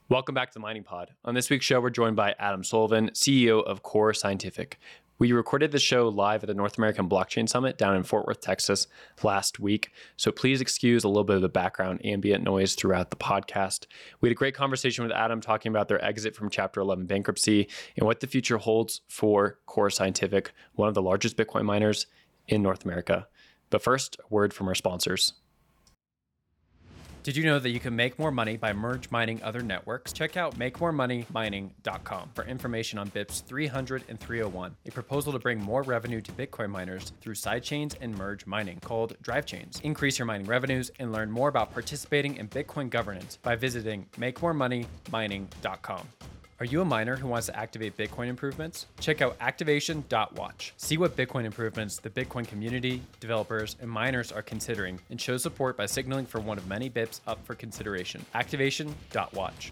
Welcome back to the Mining Pod. On this week's show, we're joined by Adam Sullivan, CEO of Core Scientific. We recorded the show live at the North American Blockchain Summit down in Fort Worth, Texas last week. So please excuse a little bit of the background ambient noise throughout the podcast. We had a great conversation with Adam talking about their exit from Chapter 11 bankruptcy and what the future holds for Core Scientific, one of the largest Bitcoin miners in North America. But first, a word from our sponsors. Did you know that you can make more money by merge mining other networks? Check out makemoremoneymining.com for information on BIPs 300 and 301, a proposal to bring more revenue to Bitcoin miners through sidechains and merge mining called Drive Chains. Increase your mining revenues and learn more about participating in Bitcoin governance by visiting makemoremoneymining.com. Are you a miner who wants to activate Bitcoin improvements? Check out activation.watch. See what Bitcoin improvements the Bitcoin community, developers, and miners are considering, and show support by signaling for one of many BIPs up for consideration. Activation.watch.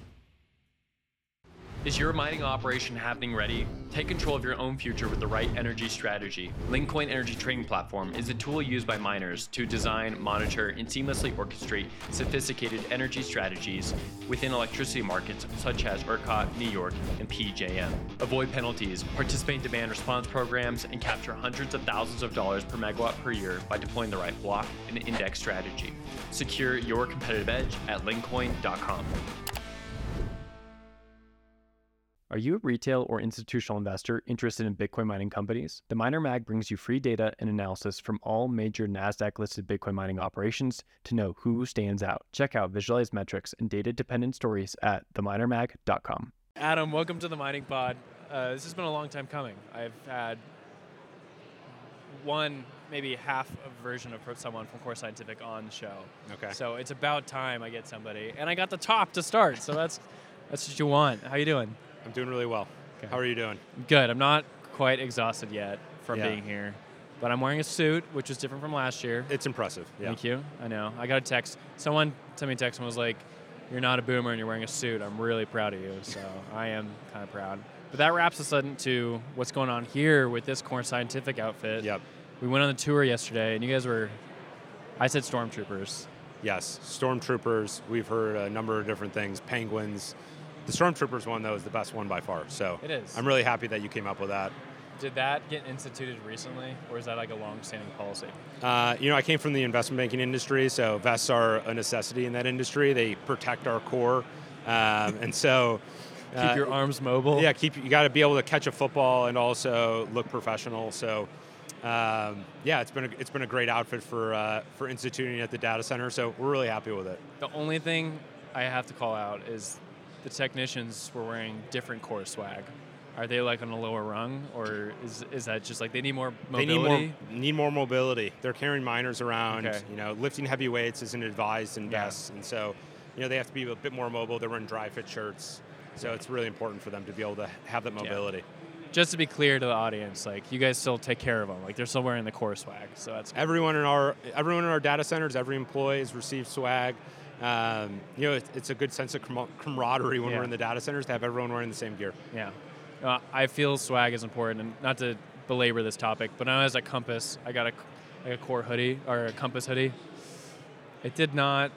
Is your mining operation happening ready? Take control of your own future with the right energy strategy. Linkcoin Energy Trading Platform is a tool used by miners to design, monitor, and seamlessly orchestrate sophisticated energy strategies within electricity markets such as ERCOT, New York, and PJM. Avoid penalties, participate in demand response programs, and capture hundreds of thousands of dollars per megawatt per year by deploying the right block and index strategy. Secure your competitive edge at linkcoin.com. Are you a retail or institutional investor interested in Bitcoin mining companies? The Miner Mag brings you free data and analysis from all major NASDAQ-listed Bitcoin mining operations to know who stands out. Check out visualized metrics and data-dependent stories at theminermag.com. Adam, welcome to the Mining Pod. This has been a long time coming. I've had maybe half a version of someone from Core Scientific on the show. Okay. So it's about time I get somebody. And I got the top to start, so that's what you want. How you doing? I'm doing really well. Okay. How are you doing? Good. I'm not quite exhausted yet from being here, but I'm wearing a suit, which is different from last year. It's impressive. Yeah. Thank you. I know. I got a text. Someone sent me a text and was like, "You're not a boomer and you're wearing a suit. I'm really proud of you." So I am kind of proud. But that wraps us into what's going on here with this Core Scientific outfit. Yep. We went on the tour yesterday, and you guys were, I said stormtroopers. Yes, stormtroopers. We've heard a number of different things. Penguins. The Stormtroopers one, though, is the best one by far. So it is. I'm really happy that you came up with that. Did that get instituted recently, or is that like a long-standing policy? I came from the investment banking industry, so vests are a necessity in that industry. They protect our core, and so keep your arms mobile. Yeah, you got to be able to catch a football and also look professional. So, it's been a great outfit for instituting at the data center. So we're really happy with it. The only thing I have to call out is the technicians were wearing different Core swag. Are they like on a lower rung, or is that just like they need more mobility? They need more mobility. They're carrying miners around. Okay. Lifting heavy weights isn't advised in vests, and so they have to be a bit more mobile. They're wearing dry fit shirts, so it's really important for them to be able to have that mobility. Yeah. Just to be clear to the audience, like you guys still take care of them. Like they're still wearing the Core swag, so that's good. Everyone in our data centers, every employee has received swag. It's a good sense of camaraderie when we're in the data centers to have everyone wearing the same gear. Yeah. I feel swag is important, and not to belabor this topic, but now as a Compass, I got a Core hoodie, or a Compass hoodie. It did not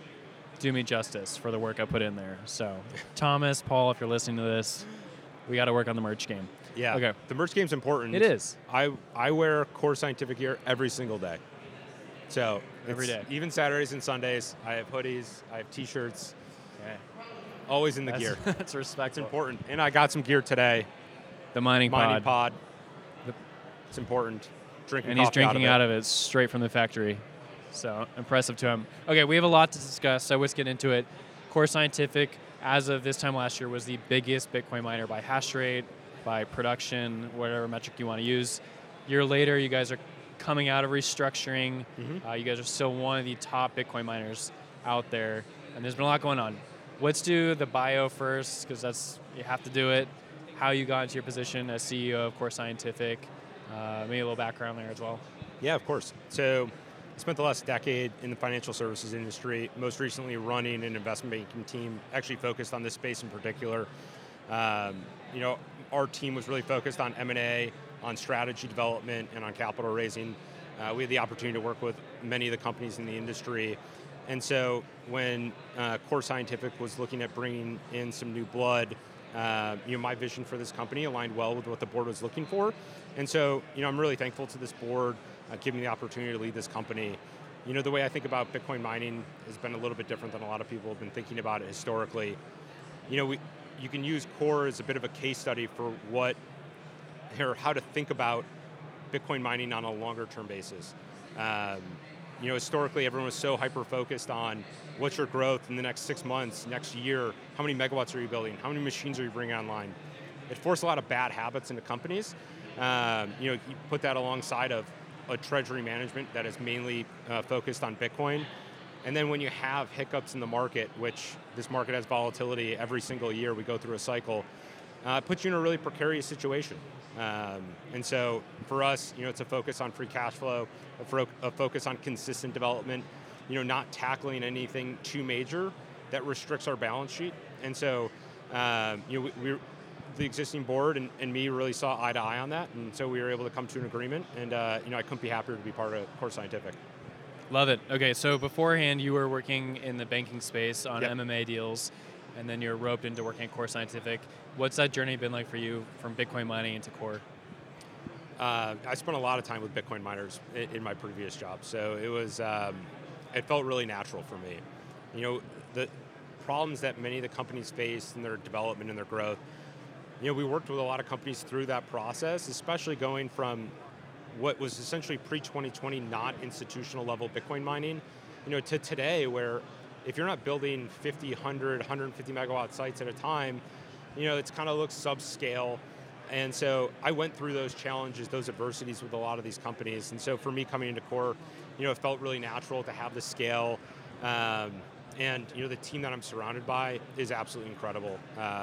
do me justice for the work I put in there. So, Thomas, Paul, if you're listening to this, we got to work on the merch game. Yeah. Okay. The merch game's important. It is. I wear Core Scientific gear every single day. So every day, even Saturdays and Sundays, I have hoodies, I have T-shirts. Okay. Always in the gear. That's respectful. It's important. And I got some gear today. The mining pod. It's important. And he's drinking out of it straight from the factory. So impressive to him. Okay, we have a lot to discuss, so let's get into it. Core Scientific, as of this time last year, was the biggest Bitcoin miner by hash rate, by production, whatever metric you want to use. A year later, you guys are coming out of restructuring. Mm-hmm. You guys are still one of the top Bitcoin miners out there, and there's been a lot going on. Let's do the bio first, because you have to do it. How you got into your position as CEO of Core Scientific, maybe a little background there as well. Yeah, of course. So I spent the last decade in the financial services industry, most recently running an investment banking team, actually focused on this space in particular. Our team was really focused on M&A, on strategy development, and on capital raising. We had the opportunity to work with many of the companies in the industry. And so when Core Scientific was looking at bringing in some new blood, my vision for this company aligned well with what the board was looking for. And so, I'm really thankful to this board giving me the opportunity to lead this company. The way I think about Bitcoin mining has been a little bit different than a lot of people have been thinking about it historically. You can use Core as a bit of a case study for how to think about Bitcoin mining on a longer term basis. Historically, everyone was so hyper-focused on what's your growth in the next 6 months, next year, how many megawatts are you building, how many machines are you bringing online. It forced a lot of bad habits into companies. You put that alongside of a treasury management that is mainly focused on Bitcoin. And then when you have hiccups in the market, which this market has volatility every single year, we go through a cycle, it puts you in a really precarious situation. And so for us, it's a focus on free cash flow, a focus on consistent development, not tackling anything too major that restricts our balance sheet. And so, the existing board and me really saw eye to eye on that. And so we were able to come to an agreement. And, I couldn't be happier to be part of Core Scientific. Love it. Okay, so beforehand, you were working in the banking space on Yep. MMA deals, and then you're roped into working at Core Scientific. What's that journey been like for you from Bitcoin mining into Core? I spent a lot of time with Bitcoin miners in my previous job, so it felt really natural for me. The problems that many of the companies face in their development and their growth, we worked with a lot of companies through that process, especially going from what was essentially pre-2020 not institutional level Bitcoin mining, to today where if you're not building 50, 100, 150 megawatt sites at a time, it kind of looks subscale. And so I went through those challenges, those adversities with a lot of these companies. And so for me coming into Core, it felt really natural to have the scale. And the team that I'm surrounded by is absolutely incredible.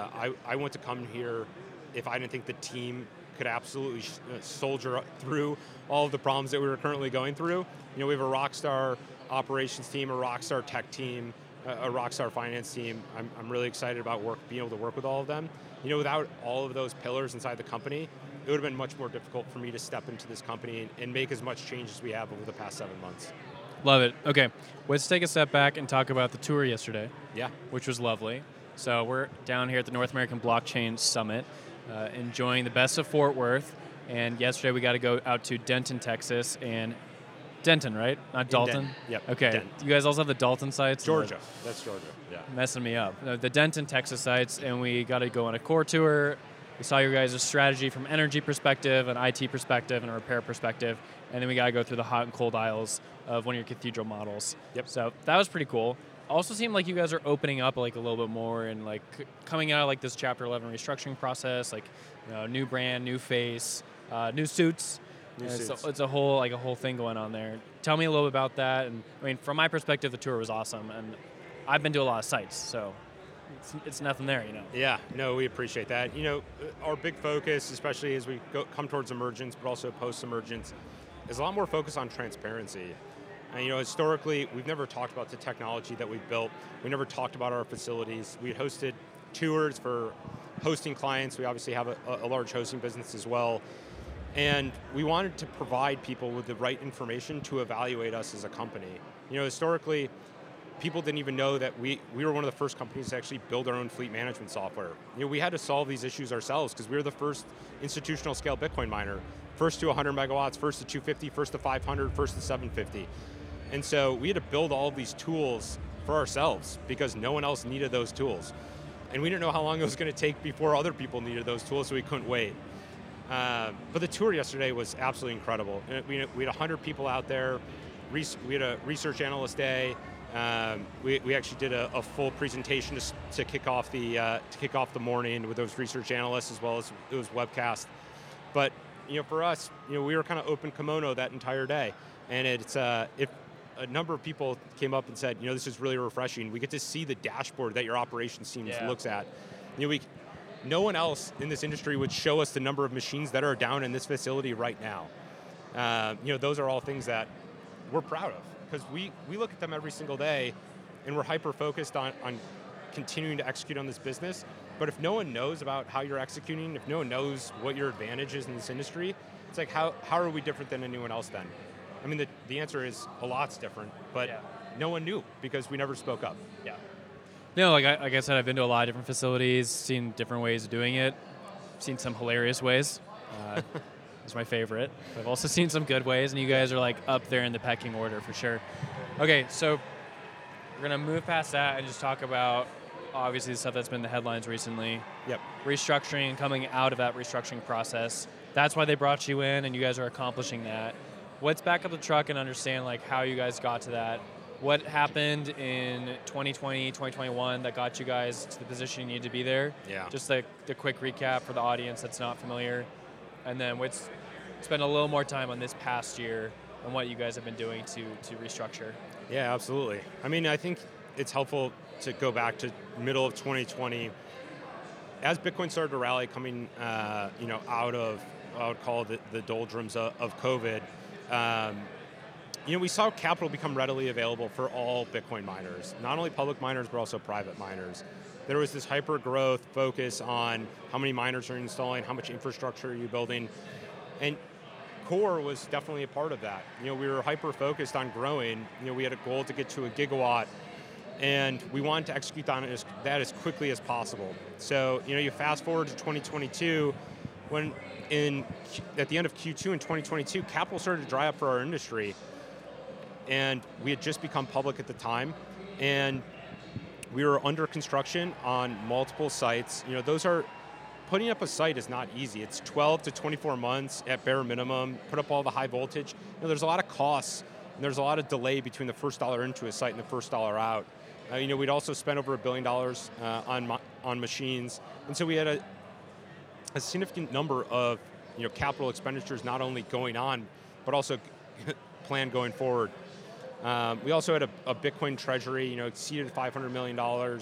I want to come here if I didn't think the team could absolutely soldier through all of the problems that we were currently going through. We have a rock star operations team, a rock star tech team, a rock star finance team. I'm really excited about being able to work with all of them. Without all of those pillars inside the company, it would have been much more difficult for me to step into this company and make as much change as we have over the past 7 months. Love it. Okay, let's take a step back and talk about the tour yesterday. Yeah. Which was lovely. So we're down here at the North American Blockchain Summit, enjoying the best of Fort Worth. And yesterday we got to go out to Denton, Texas, and Denton, right? Not Dalton? Yep. Okay. Denton. You guys also have the Dalton sites? Georgia. That's Georgia. Yeah. Messing me up. The Denton, Texas sites, and we got to go on a Core tour. We saw your guys' strategy from energy perspective, an IT perspective, and a repair perspective. And then we got to go through the hot and cold aisles of one of your cathedral models. Yep. So that was pretty cool. Also seemed like you guys are opening up like a little bit more and like coming out of like this Chapter 11 restructuring process, like new brand, new face, new suits. It's a whole thing going on there. Tell me a little bit about that. And I mean, from my perspective, the tour was awesome, and I've been to a lot of sites, so it's nothing there, Yeah, no, we appreciate that. Our big focus, especially as we come towards emergence, but also post-emergence, is a lot more focus on transparency. And historically, we've never talked about the technology that we've built. We never talked about our facilities. We hosted tours for hosting clients. We obviously have a large hosting business as well. And we wanted to provide people with the right information to evaluate us as a company. Historically, people didn't even know that we were one of the first companies to actually build our own fleet management software. We had to solve these issues ourselves because we were the first institutional scale Bitcoin miner. First to 100 megawatts, first to 250, first to 500, first to 750. And so we had to build all of these tools for ourselves because no one else needed those tools. And we didn't know how long it was going to take before other people needed those tools, so we couldn't wait. But the tour yesterday was absolutely incredible. We had 100 people out there. We had a research analyst day. We actually did a full presentation to kick off the morning with those research analysts as well as it was webcast. But for us, we were kind of open kimono that entire day, and if a number of people came up and said, this is really refreshing. We get to see the dashboard that your operations team looks at. No one else in this industry would show us the number of machines that are down in this facility right now. Those are all things that we're proud of because we look at them every single day and we're hyper-focused on continuing to execute on this business. But if no one knows about how you're executing, if no one knows what your advantage is in this industry, it's like, how are we different than anyone else then? I mean, the answer is a lot's different, but no one knew because we never spoke up. Yeah. No, like I said, I've been to a lot of different facilities, seen different ways of doing it, seen some hilarious ways. It's my favorite. I've also seen some good ways, and you guys are like up there in the pecking order for sure. Okay, so we're gonna move past that and just talk about obviously the stuff that's been in the headlines recently. Yep. Restructuring and coming out of that restructuring process. That's why they brought you in, and you guys are accomplishing that. Let's back up the truck and understand like how you guys got to that. What happened in 2020, 2021 that got you guys to the position you need to be there? Yeah. Just like the quick recap for the audience that's not familiar. And then let's spend a little more time on this past year and what you guys have been doing to restructure. Yeah, absolutely. I mean, I think it's helpful to go back to middle of 2020. As Bitcoin started to rally coming out of, I would call it the doldrums of COVID, we saw capital become readily available for all Bitcoin miners, not only public miners, but also private miners. There was this hyper growth focus on how many miners are you installing, how much infrastructure are you building, and Core was definitely a part of that. We were hyper focused on growing. We had a goal to get to a gigawatt, and we wanted to execute on that as quickly as possible. So, you fast forward to 2022, when at the end of Q2 in 2022, capital started to dry up for our industry, and we had just become public at the time, and we were under construction on multiple sites. Putting up a site is not easy. It's 12 to 24 months at bare minimum, put up all the high voltage. There's a lot of costs, and there's a lot of delay between the first dollar into a site and the first dollar out. We'd also spent over $1 billion on machines, and so we had a significant number of capital expenditures not only going on, but also planned going forward. We also had a Bitcoin treasury, exceeded $500 million,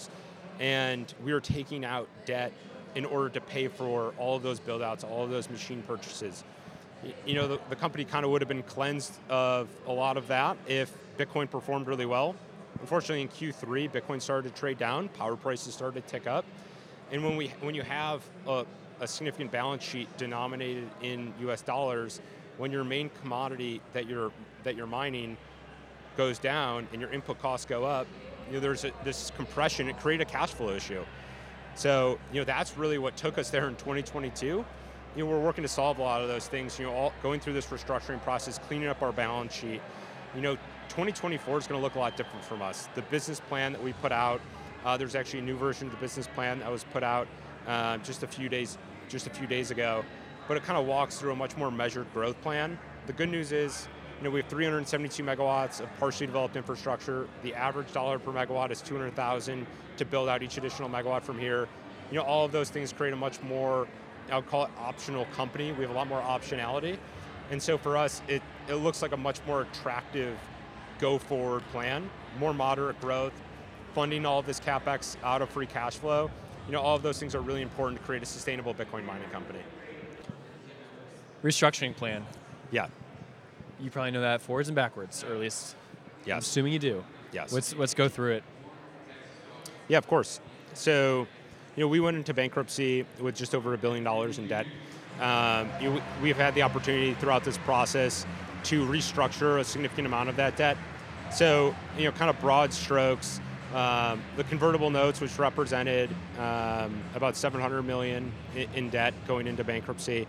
and we were taking out debt in order to pay for all of those build-outs, all of those machine purchases. The company kind of would have been cleansed of a lot of that if Bitcoin performed really well. Unfortunately, in Q3, Bitcoin started to trade down, power prices started to tick up, and when you have a significant balance sheet denominated in US dollars, when your main commodity that you're mining goes down and your input costs go up, there's this compression. It created a cash flow issue. So that's really what took us there in 2022. We're working to solve a lot of those things. All going through this restructuring process, cleaning up our balance sheet. 2024 is going to look a lot different from us. The business plan that we put out, there's actually a new version of the business plan that was put out just a few days ago, but it kind of walks through a much more measured growth plan. The good news is, we have 372 megawatts of partially developed infrastructure. The average dollar per megawatt is $200,000 to build out each additional megawatt from here. All of those things create a much more, I would call it optional company. We have a lot more optionality. And so for us, it looks like a much more attractive go-forward plan, more moderate growth, funding all of this CapEx out of free cash flow. All of those things are really important to create a sustainable Bitcoin mining company. Restructuring plan. Yeah. You probably know that forwards and backwards, or at least yes. I'm assuming you do. Yes. Let's go through it. Yeah, of course. So, we went into bankruptcy with just over $1 billion in debt. We've had the opportunity throughout this process to restructure a significant amount of that debt. So, kind of broad strokes, the convertible notes, which represented about $700 million in debt going into bankruptcy,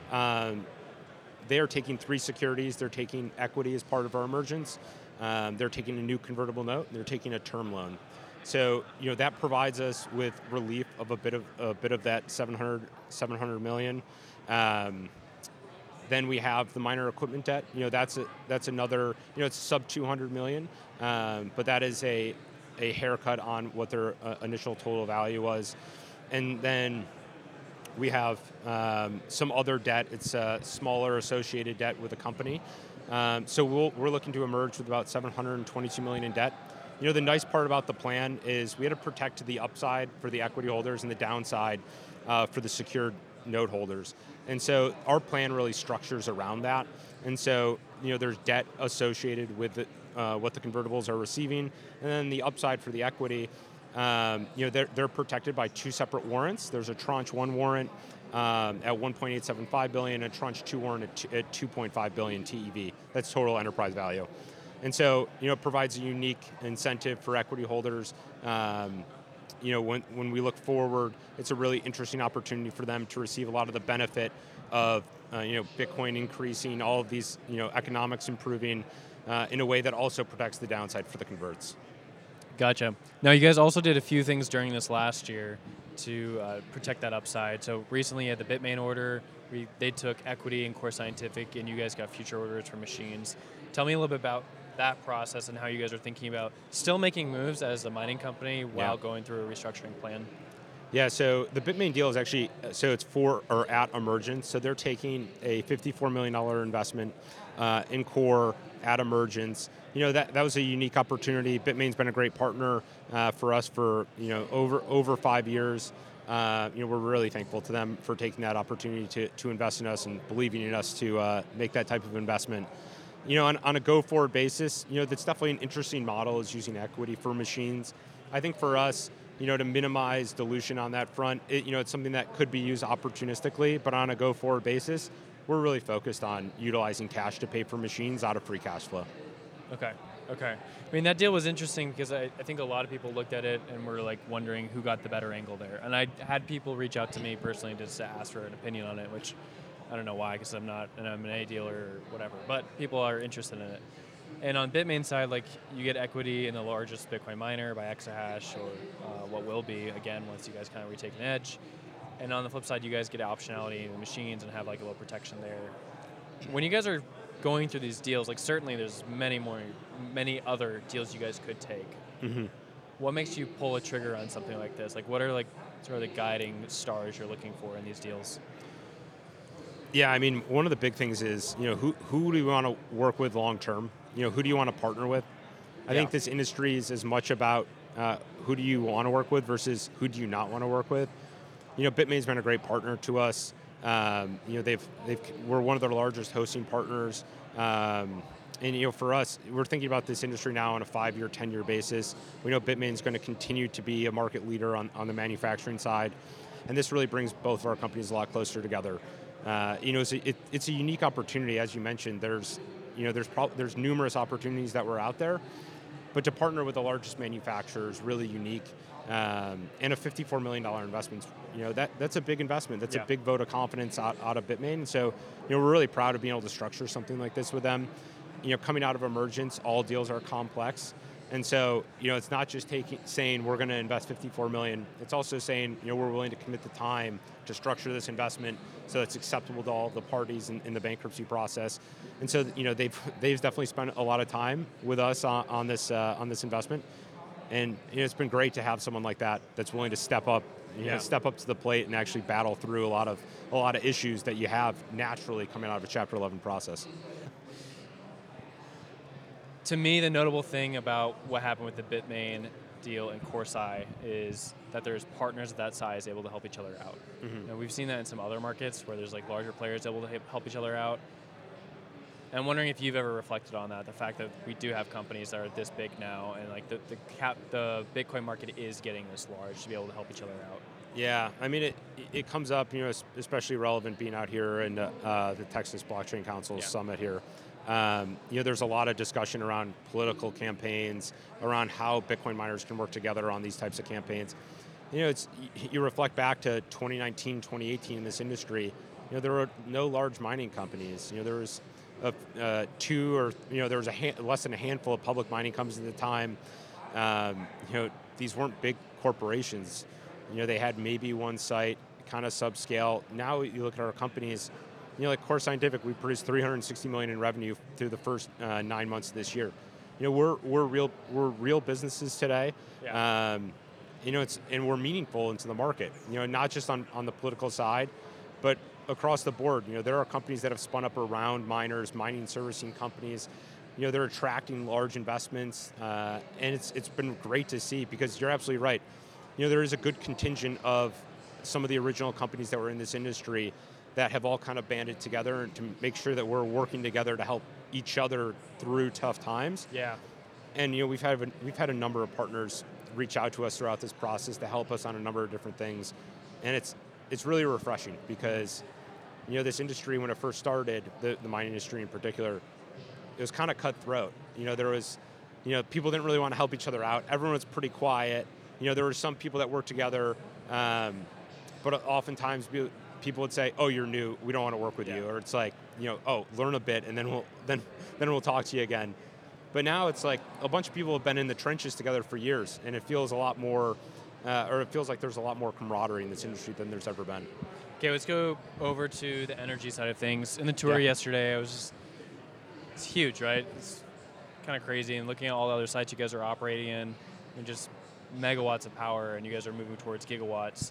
they are taking 3 securities. They're taking equity as part of our emergence. They're taking a new convertible note. And they're taking a term loan. So that provides us with relief of a bit of that $700 million. Then we have the miner equipment debt. That's another. It's sub $200 million, but that is a haircut on what their initial total value was, and then we have some other debt. It's a smaller associated debt with a company. So we're looking to emerge with about $722 million in debt. The nice part about the plan is we had to protect the upside for the equity holders and the downside for the secured note holders. And so our plan really structures around that. And so there's debt associated with what the convertibles are receiving, and then the upside for the equity. They're protected by 2 separate warrants. There's a tranche 1 warrant at $1.875 billion, and a tranche 2 warrant at $2.5 billion TEV. That's total enterprise value. And so, it provides a unique incentive for equity holders. When we look forward, it's a really interesting opportunity for them to receive a lot of the benefit of, Bitcoin increasing, all of these, economics improving in a way that also protects the downside for the converts. Gotcha. Now, you guys also did a few things during this last year to protect that upside. So recently at the Bitmain order, they took equity in Core Scientific, and you guys got future orders for machines. Tell me a little bit about that process and how you guys are thinking about still making moves as a mining company while going through a restructuring plan. Yeah, so the Bitmain deal is actually, it's for or at Emergence. So they're taking a $54 million investment in Core at Emergence. That was a unique opportunity. Bitmain's been a great partner for us for over 5 years. We're really thankful to them for taking that opportunity to invest in us and believing in us to make that type of investment. On a go-forward basis, that's definitely an interesting model, is using equity for machines. I think for us, to minimize dilution on that front, it's something that could be used opportunistically, but on a go-forward basis, we're really focused on utilizing cash to pay for machines out of free cash flow. Okay. I mean, that deal was interesting because I think a lot of people looked at it and were like wondering who got the better angle there. And I had people reach out to me personally just to ask for an opinion on it, which I don't know why, because I'm not an M&A dealer or whatever, but people are interested in it. And on Bitmain's side, like, you get equity in the largest Bitcoin miner by exahash, or what will be, again, once you guys kind of retake an edge. And on the flip side, you guys get optionality in the machines and have like a little protection there. When you guys are going through these deals, like, certainly there's many other deals you guys could take. Mm-hmm. What makes you pull a trigger on something like this? Like, what are like sort of the guiding stars you're looking for in these deals? Yeah, I mean, one of the big things is, who do you want to work with long term? Who do you want to partner with? I think this industry is as much about who do you want to work with versus who do you not want to work with. Bitmain's been a great partner to us. We're one of their largest hosting partners. And for us, we're thinking about this industry now on a 5-year, 10-year basis. We know Bitmain's going to continue to be a market leader on the manufacturing side, and this really brings both of our companies a lot closer together. It's a unique opportunity, as you mentioned. There's numerous opportunities that were out there, but to partner with the largest manufacturer is really unique. And a $54 million investment, that's a big investment. That's a big vote of confidence out of Bitmain. And so, we're really proud of being able to structure something like this with them. Coming out of Emergence, all deals are complex. And so, it's not just saying we're going to invest $54 million. It's also saying, we're willing to commit the time to structure this investment so it's acceptable to all the parties in the bankruptcy process. And so, they've definitely spent a lot of time with us on this investment. And it's been great to have someone like that that's willing to step up to the plate and actually battle through a lot of issues that you have naturally coming out of a Chapter 11 process. To me, the notable thing about what happened with the Bitmain deal and CoreSci is that there's partners of that size able to help each other out. Mm-hmm. And we've seen that in some other markets where there's like larger players able to help each other out. And I'm wondering if you've ever reflected on that, the fact that we do have companies that are this big now, and like the Bitcoin market is getting this large to be able to help each other out. Yeah, I mean, it comes up, especially relevant being out here in the Texas Blockchain Council Summit here. There's a lot of discussion around political campaigns, around how Bitcoin miners can work together on these types of campaigns. You reflect back to 2019, 2018 in this industry. There were no large mining companies. There was there was less than a handful of public mining companies at the time. These weren't big corporations. They had maybe one site, kind of subscale. Now you look at our companies. Like Core Scientific, we produced $360 million in revenue through the first 9 months of this year. We're real businesses today. Yeah. And we're meaningful into the market. Not just on the political side, but across the board. There are companies that have spun up around miners, mining servicing companies. They're attracting large investments, and it's been great to see, because you're absolutely right. There is a good contingent of some of the original companies that were in this industry that have all kind of banded together to make sure that we're working together to help each other through tough times. Yeah. And we've had a number of partners reach out to us throughout this process to help us on a number of different things, and it's really refreshing, because this industry, when it first started, the mining industry in particular, it was kind of cutthroat. There was, people didn't really want to help each other out. Everyone was pretty quiet. There were some people that worked together, but oftentimes people would say, "Oh, you're new. We don't want to work with you," or it's like, "Oh, learn a bit, and then we'll talk to you again." But now it's like a bunch of people have been in the trenches together for years, and it feels a lot more, or it feels like there's a lot more camaraderie in this industry than there's ever been. Okay, let's go over to the energy side of things. In the tour yesterday, it's huge, right? It's kind of crazy, and looking at all the other sites you guys are operating in, and just megawatts of power, and you guys are moving towards gigawatts.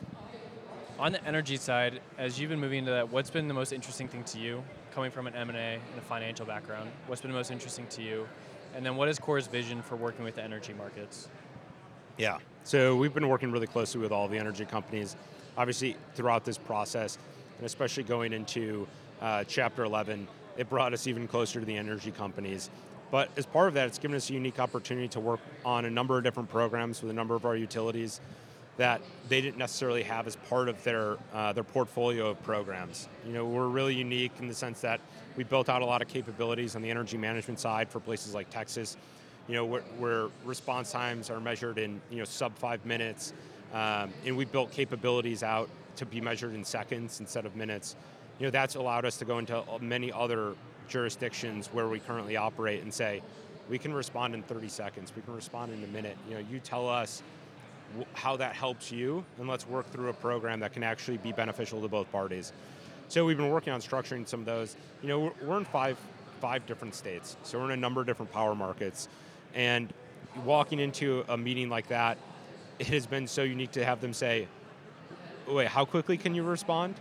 On the energy side, as you've been moving into that, what's been the most interesting thing to you, coming from an M&A and a financial background? What's been the most interesting to you? And then what is Core's vision for working with the energy markets? Yeah, so we've been working really closely with all the energy companies, obviously throughout this process, and especially going into Chapter 11, it brought us even closer to the energy companies. But as part of that, it's given us a unique opportunity to work on a number of different programs with a number of our utilities that they didn't necessarily have as part of their portfolio of programs. We're really unique in the sense that we built out a lot of capabilities on the energy management side for places like Texas, where response times are measured in sub 5 minutes, and we built capabilities out to be measured in seconds instead of minutes. That's allowed us to go into many other jurisdictions where we currently operate and say, we can respond in 30 seconds, we can respond in a minute. You tell us how that helps you, and let's work through a program that can actually be beneficial to both parties. So we've been working on structuring some of those. We're in five different states, so we're in a number of different power markets. And walking into a meeting like that, it has been so unique to have them say, wait, how quickly can you respond?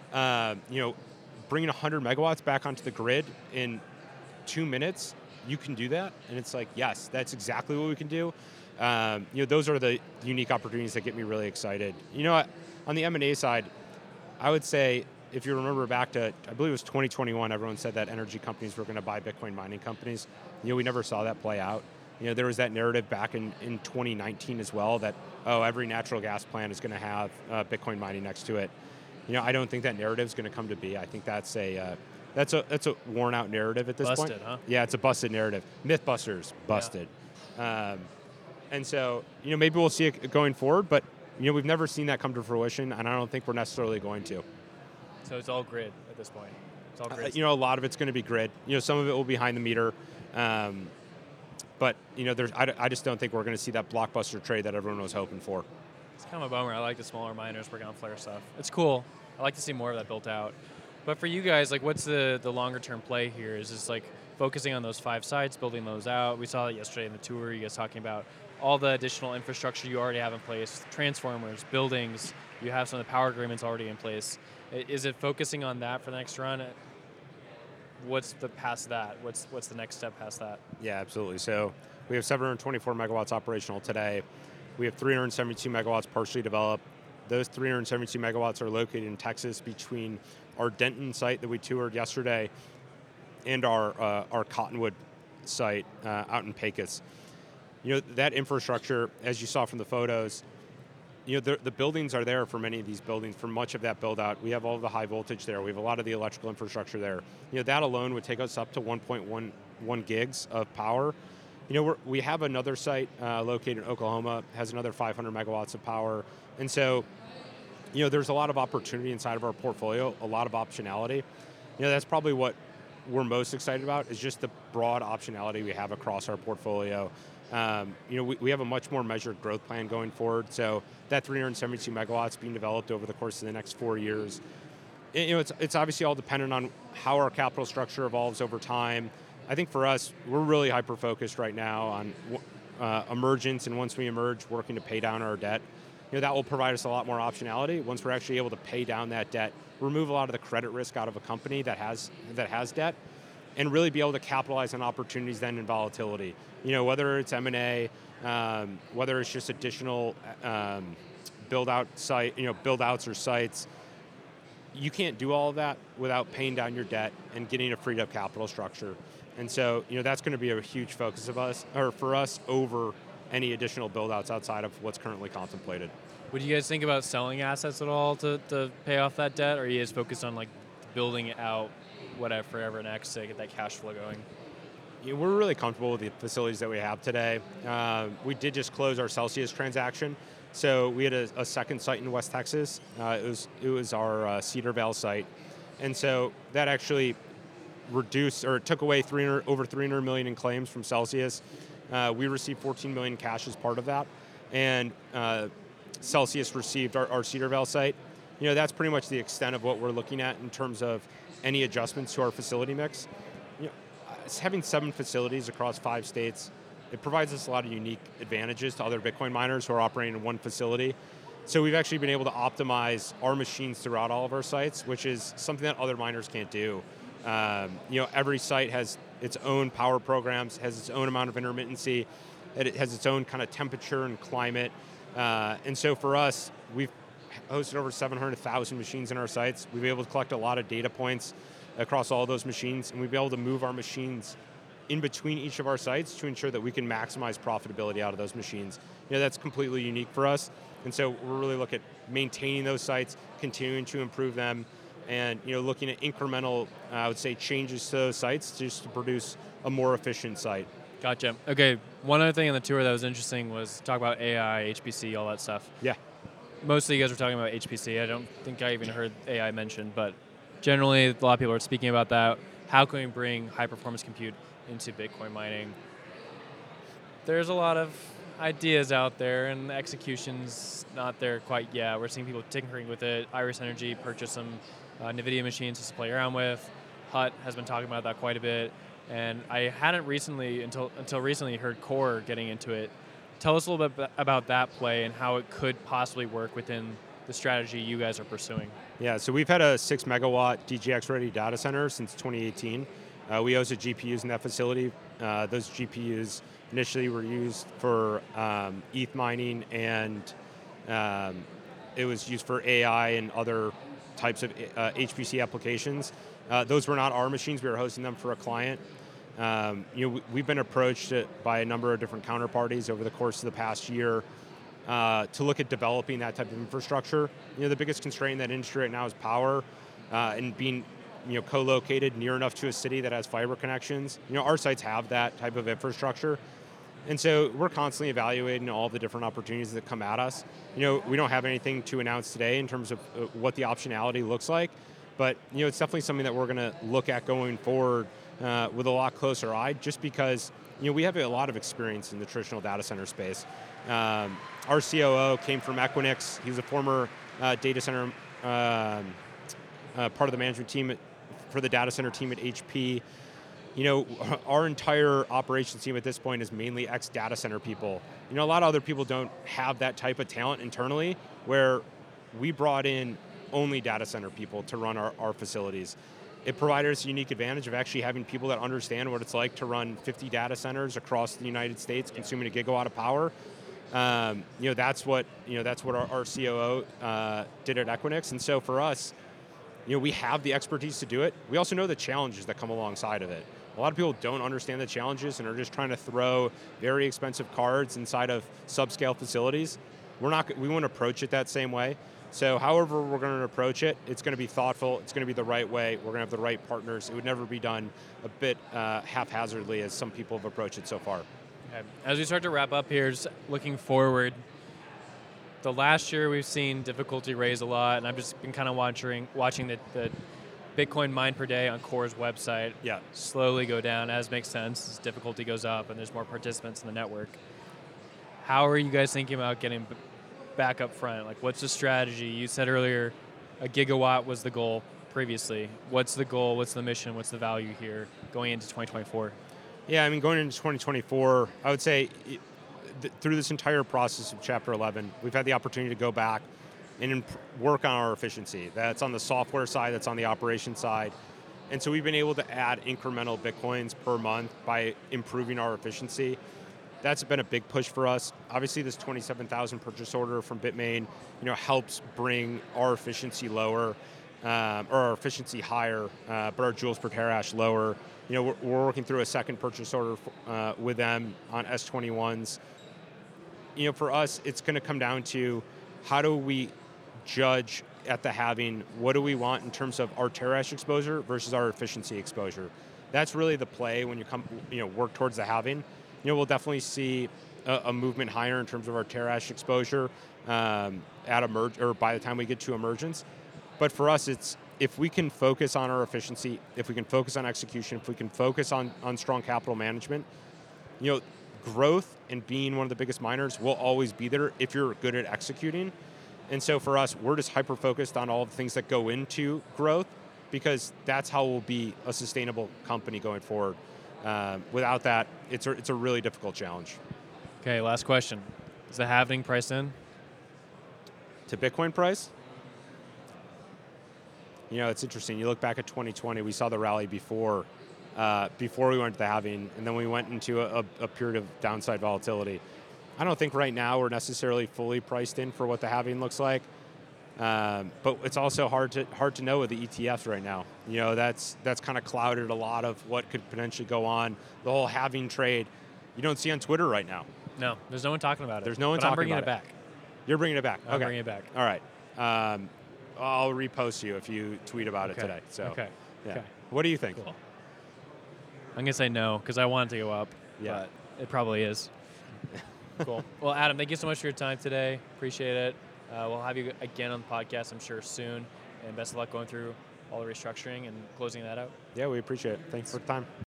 Bringing 100 megawatts back onto the grid in 2 minutes, you can do that? And it's like, yes, that's exactly what we can do. Those are the unique opportunities that get me really excited. On the M&A side, I would say, if you remember back to, I believe it was 2021, everyone said that energy companies were going to buy Bitcoin mining companies. We never saw that play out. There was that narrative back in 2019 as well that, every natural gas plant is going to have Bitcoin mining next to it. I don't think that narrative is going to come to be. I think that's a worn out narrative at this point. Busted, huh? Yeah, it's a busted narrative. Mythbusters, busted. Yeah. And so, maybe we'll see it going forward, but, we've never seen that come to fruition, and I don't think we're necessarily going to. So it's all grid at this point? It's all grid? A lot of it's going to be grid. Some of it will be behind the meter. But, I just don't think we're going to see that blockbuster trade that everyone was hoping for. It's kind of a bummer. I like the smaller miners working on flare stuff. It's cool. I like to see more of that built out. But for you guys, what's the longer term play here? Is this focusing on those 5 sites, building those out? We saw it yesterday in the tour, you guys talking about all the additional infrastructure you already have in place, transformers, buildings, you have some of the power agreements already in place. Is it focusing on that for the next run? What's the past that? What's the next step past that? Yeah, absolutely. So we have 724 megawatts operational today. We have 372 megawatts partially developed. Those 372 megawatts are located in Texas between our Denton site that we toured yesterday and our Cottonwood site out in Pecos. That infrastructure, as you saw from the photos, the buildings are there for many of these buildings. For much of that build out, we have all of the high voltage there. We have a lot of the electrical infrastructure there. That alone would take us up to 1.11 gigs of power. We have another site located in Oklahoma, has another 500 megawatts of power. And so, there's a lot of opportunity inside of our portfolio, a lot of optionality. That's probably what we're most excited about, is just the broad optionality we have across our portfolio. We have a much more measured growth plan going forward. So that 372 megawatts being developed over the course of the next 4 years, it's obviously all dependent on how our capital structure evolves over time. I think for us, we're really hyper-focused right now on emergence, and once we emerge, working to pay down our debt. That will provide us a lot more optionality. Once we're actually able to pay down that debt, remove a lot of the credit risk out of a company that has debt, and really be able to capitalize on opportunities then in volatility. Whether it's M&A, whether it's just additional build-outs or sites, you can't do all of that without paying down your debt and getting a freed-up capital structure. And so, that's going to be a huge focus for us over any additional build-outs outside of what's currently contemplated. Would you guys think about selling assets at all to pay off that debt, or are you guys focused on building it out, whatever, forever next to get that cash flow going? We're really comfortable with the facilities that we have today. We did just close our Celsius transaction. So we had a second site in West Texas. It was our Cedar Vale site. And so that actually reduced or took away over 300 million in claims from Celsius. We received 14 million cash as part of that. And Celsius received our Cedar Vale site. That's pretty much the extent of what we're looking at in terms of any adjustments to our facility mix. Having 7 facilities across 5 states, it provides us a lot of unique advantages to other Bitcoin miners who are operating in one facility. So we've actually been able to optimize our machines throughout all of our sites, which is something that other miners can't do. Every site has its own power programs, has its own amount of intermittency, it has its own kind of temperature and climate. And so for us, we've hosted over 700,000 machines in our sites. We've been able to collect a lot of data points across all those machines, and we've been able to move our machines in between each of our sites to ensure that we can maximize profitability out of those machines. That's completely unique for us. And so we're really looking at maintaining those sites, continuing to improve them, and looking at incremental, I would say, changes to those sites just to produce a more efficient site. Gotcha. Okay, one other thing on the tour that was interesting was talk about AI, HPC, all that stuff. Yeah. Mostly you guys were talking about HPC. I don't think I even heard AI mentioned, but generally a lot of people are speaking about that. How can we bring high-performance compute into Bitcoin mining? There's a lot of ideas out there, and the execution's not there quite yet. We're seeing people tinkering with it. Iris Energy purchased some NVIDIA machines to play around with. Hut has been talking about that quite a bit. And I hadn't recently, until recently, heard Core getting into it. Tell us a little bit about that play and how it could possibly work within the strategy you guys are pursuing. Yeah, so we've had a 6 megawatt DGX-ready data center since 2018. We hosted GPUs in that facility. Those GPUs initially were used for ETH mining, and it was used for AI and other types of HPC applications. Those were not our machines. We were hosting them for a client. We've been approached by a number of different counterparties over the course of the past year to look at developing that type of infrastructure. The biggest constraint in that industry right now is power, and being co-located near enough to a city that has fiber connections. Our sites have that type of infrastructure. And so we're constantly evaluating all the different opportunities that come at us. We don't have anything to announce today in terms of what the optionality looks like, but it's definitely something that we're going to look at going forward with a lot closer eye, just because we have a lot of experience in the traditional data center space. Our COO came from Equinix. He was a former data center part of the management team for the data center team at HP. Our entire operations team at this point is mainly ex-data center people. A lot of other people don't have that type of talent internally, where we brought in only data center people to run our facilities. It provided us a unique advantage of actually having people that understand what it's like to run 50 data centers across the United States, consuming a gigawatt of power. That's what our COO did at Equinix, and so for us, we have the expertise to do it. We also know the challenges that come alongside of it. A lot of people don't understand the challenges and are just trying to throw very expensive cards inside of subscale facilities. We won't approach it that same way. So however we're going to approach it, it's going to be thoughtful, it's going to be the right way, we're going to have the right partners. It would never be done a bit haphazardly as some people have approached it so far. Okay. As we start to wrap up here, just looking forward, the last year we've seen difficulty raise a lot, and I've just been kind of watching the Bitcoin mined per day on Core's website slowly go down, as makes sense, as difficulty goes up and there's more participants in the network. How are you guys thinking about getting back up front? Like, what's the strategy? You said earlier a gigawatt was the goal previously. What's the goal? What's the mission? What's the value here going into 2024? Yeah, going into 2024, I would say through this entire process of Chapter 11, we've had the opportunity to go back and work on our efficiency. That's on the software side, that's on the operation side. And so we've been able to add incremental Bitcoins per month by improving our efficiency. That's been a big push for us. Obviously, this 27,000 purchase order from Bitmain, helps bring our efficiency lower, or our efficiency higher, but our joules per terahash lower. We're working through a second purchase order with them on S21s. For us, it's going to come down to how do we judge at the halving, what do we want in terms of our terahash exposure versus our efficiency exposure? that's really the play when you work towards the halving. We'll definitely see a movement higher in terms of our Terrash exposure at or by the time we get to emergence. But for us, it's if we can focus on our efficiency, if we can focus on execution, if we can focus on strong capital management, growth and being one of the biggest miners will always be there if you're good at executing. And so for us, we're just hyper-focused on all the things that go into growth, because that's how we'll be a sustainable company going forward. Without that, it's a really difficult challenge. Okay, last question. Is the halving priced in? To Bitcoin price? It's interesting. You look back at 2020, we saw the rally before we went to the halving, and then we went into a period of downside volatility. I don't think right now we're necessarily fully priced in for what the halving looks like, but it's also hard to know with the ETFs right now. That's kind of clouded a lot of what could potentially go on. The whole halving trade, you don't see on Twitter right now. No, there's no one talking about it. There's no one talking about it. I'm bringing it back. You're bringing it back. Okay. I'm bringing it back. All right. I'll repost you if you tweet about it today. So, okay. Yeah. Okay. What do you think? Cool. I'm gonna say no because I want it to go up. Yeah. But it probably is. Cool. Well, Adam, thank you so much for your time today. Appreciate it. We'll have you again on the podcast, I'm sure, soon. And best of luck going through all the restructuring and closing that out. Yeah, we appreciate it. Thanks for the time.